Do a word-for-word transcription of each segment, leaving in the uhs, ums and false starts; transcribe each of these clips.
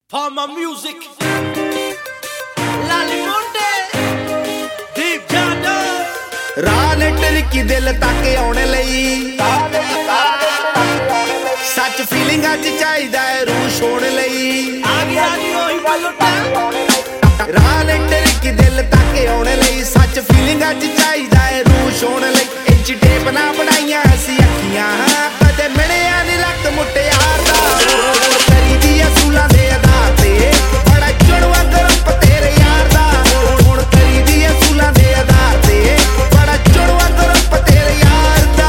For my music, Lali Monte, Deep Jada, ਰਾਹ ਟਿਲਕੀ ਦਿਲ ਤੱਕ ਆਉਣ ਲਈ ਸੱਚ ਫੀਲਿੰਗਾਂ ਚ ਚਾਹੀਦਾ ਹੈ ਰੂਹ ਛੋਣ ਲਈ ਆ ਗਿਆ ਨੀ ਉਹੀ ਬਲੂਟਾ ਰਾਹ ਟਿਲਕੀ ਦਿਲ ਤੱਕ ਆਉਣ ਲਈ ਸੱਚ ਫੀਲਿੰਗਾਂ ਚ ਚਾਹੀਦਾ ਹੈ ਰੂਹ ਛੋਣ ਲਈ ਇੰਚ ਟੇਪ ਨਾ ਬਣਾਈਆਂ ਅਸੀਂ ਅੱਖੀਆਂ ਕਦੇ ਮਿਲਿਆ ਨੀ ਲੱਕ ਮੁੱਟਿਆਰ ਦਾ ਕਰੀ ਦੀ ਅਸੂਲਾਂ ਦੇ ਆਧਾਰ ਤੇ ਬੜਾ ਚੜਵਾ ਗਰੁੱਪ ਤੇਰੇ ਯਾਰ ਦਾ ਹੁਣ ਕਰੀ ਦੀ ਅਸੂਲਾਂ ਦੇ ਆਧਾਰ ਤੇ ਬੜਾ ਚੜਵਾ ਗਰੁੱਪ ਤੇਰੇ ਯਾਰ ਦਾ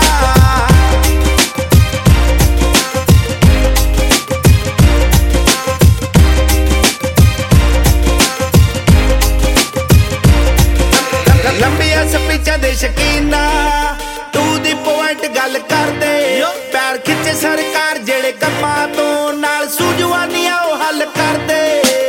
ਲੰਬੀਆਂ ਸਪੀਚਾਂ ਦੇ ਸ਼ਕੀਨਾ ਤੂੰ ਦੀ ਪੁਆਇੰਟ ਗੱਲ ਕਰਦੇ ਪੈਰ ਖਿੱਚੇ ਸਰਕਾਰ ਜਿਹੜੇ ਕੰਮਾਂ ਤੋਂ ਨਾਲ ਸੂਝਵਾਨੀਆਂ ਉਹ ਹੱਲ ਕਰਦੇ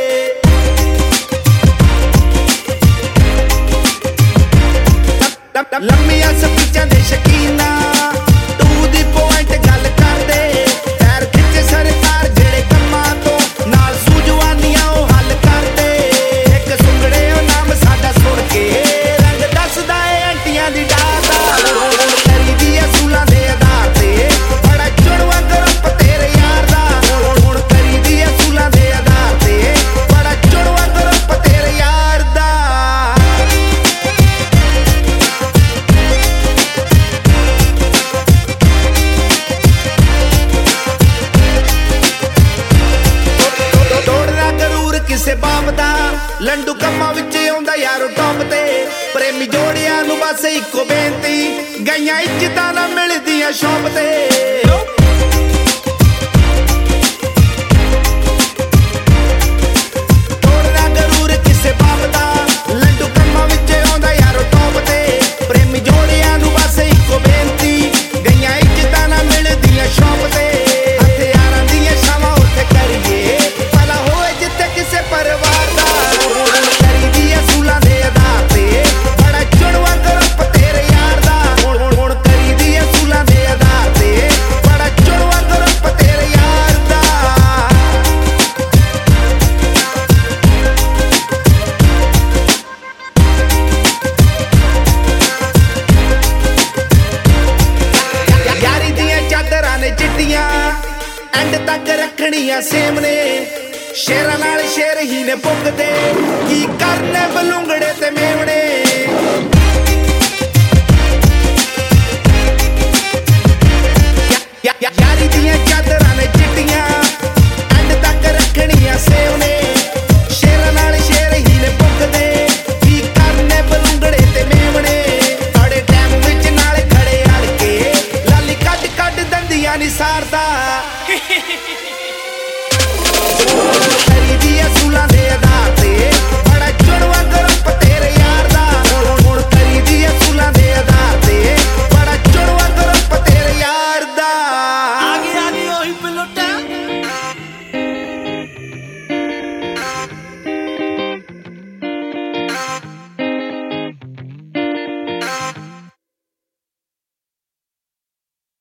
ਲੰਬੀਆਂ ਸਪੀਚਾਂ ਦੇ ਸ਼ਕੀਨਾ ਤੂੰ ਦੀ ਪੁਆਇੰਟ ਗੱਲ ਕਰਦੇ ਪੈਰ ਖਿੱਚੇ ਸਰਕਾਰ ਜਿਹੜੇ ਕੰਮਾਂ ਤੋਂ ਨਾਲ ਸੂਝਵਾਨੀਆਂ ਉਹ ਹੱਲ ਕਰਦੇ ਇੱਕ ਸੁੰਗੜੇ ਉਹ ਨਾਮ ਸਾਡਾ ਸੁਣ ਕੇ ਰੰਗ ਦੱਸਦਾ ਏ ਆਂਟੀਆਂ ਦੀ ਡਾਦਾ ਕਰੀ ਦੀ ਅਸੂਲਾਂ ਦੇ ਆਧਾਰ ਤੇ ਬੜਾ ਚੜਵਾ ਗਰੁੱਪ ਤੇਰੇ ਯਾਰ ਦਾ ਹੁਣ ਕਰੀ ਦੀ ਅਸੂਲਾਂ ਦੇ ਆਧਾਰ ਤੇ ਬੜਾ ਚੜਵਾ ਗਰੁੱਪ ਤੇਰੇ ਯਾਰ ਦਾ ਤੋੜਨਾ ਗਰੂਰ ਕਿਸੇ ਬਾਪ ਦਾ ਲੰਡੂ ਕੰਮਾਂ ਵਿੱਚ ਆਉਂਦਾ ਯਾਰੋ ਟੌਪ ਤੇ ਪ੍ਰੇਮੀ ਜੋੜਿਆਂ ਨੂੰ ਬਸ ਇੱਕੋ ਬੇਨਤੀ ਗਈਆਂ ਇੱਜ਼ਤਾਂ ਨਾ ਮਿਲਦੀਆਂ ਸ਼ੌਪ ਤੇ ਤੋੜਨਾ ਗਰੂਰ ਕਿਸੇ ਬਾਪ ਦਾ ਲੰਡੂ ਕੰਮਾਂ ਵਿੱਚ ਆਉਂਦਾ ਯਾਰੋ ਟੌਪ ਤੇ ਪ੍ਰੇਮੀ ਜੋੜਿਆਂ ਨੂੰ ਬਸ ਇੱਕੋ ਬੇਨਤੀ ਗਈਆਂ ਇੱਜ਼ਤਾਂ ਨਾ ਮਿਲਦੀਆਂ ਸ਼ੌਪ ਤੇ ਹਥਿਆਰਾਂ ਦੀਆਂ ਛਾਵਾਂ ਉੱਥੇ ਕਰੀਏ ਭਲਾ ਹੋਏ ਜਿੱਥੇ ਕਿਸੇ ਪਰਿਵਾਰ ਦਾ ਕਰੀ ਦੀ ਅਸੂਲਾਂ ਦੇ ਆਧਾਰ ਤੇ ਬੜਾ ਚੜਵਾ ਗਰੁੱਪ ਤੇਰੇ ਯਾਰ ਦਾ ਹੁਣ ਹੁਣ ਕਰੀ ਦੀ ਅਸੂਲਾਂ ਦੇ ਆਧਾਰ ਤੇ ਬੜਾ ਚੜਵਾ ਗਰੁੱਪ ਤੇਰੇ ਯਾਰ ਦਾ ਯਾਰੀ ਦੀਆਂ ਚਾਦਰਾਂ ਨੇ ਚਿੱਟੀਆਂ ਐਂਡ ਤੱਕ ਰੱਖਣੀਆਂ ਸੇਮ ਨੇ ਸ਼ੇਰਾਂ ਨਾਲ ਸ਼ੇਰ ਹੀ ਨੇ ਪੁੱਗਦੇ ਕੀ ਕਰਨੇ ਬਲੂੰਗੜੇ ਤੇ ਮੇਵਣੇ ਯਾਰੀ ਦੀਆਂ ਚਾਦਰਾਂ ਨੇ ਚਿੱਟੀਆਂ ਐਂਡ ਤੱਕ ਰੱਖਣੀਆਂ ਸੇਮ ਨੇ ਸ਼ੇਰਾਂ ਨਾਲ ਸ਼ੇਰ ਹੀ ਨੇ ਪੁੱਗਦੇ ਕੀ ਕਰਨੇ ਬਲੂੰਗੜੇ ਤੇ ਮੇਵਣੇ ਬੜੇ ਟਾਈਮ ਵਿੱਚ ਨਾਲ ਖੜੇ ਅੜ ਕੇ ਲਾਲੀ ਕੱਢ ਕੱਢ ਦੰਦੀਆਂ ਨੀ ਸਾਰ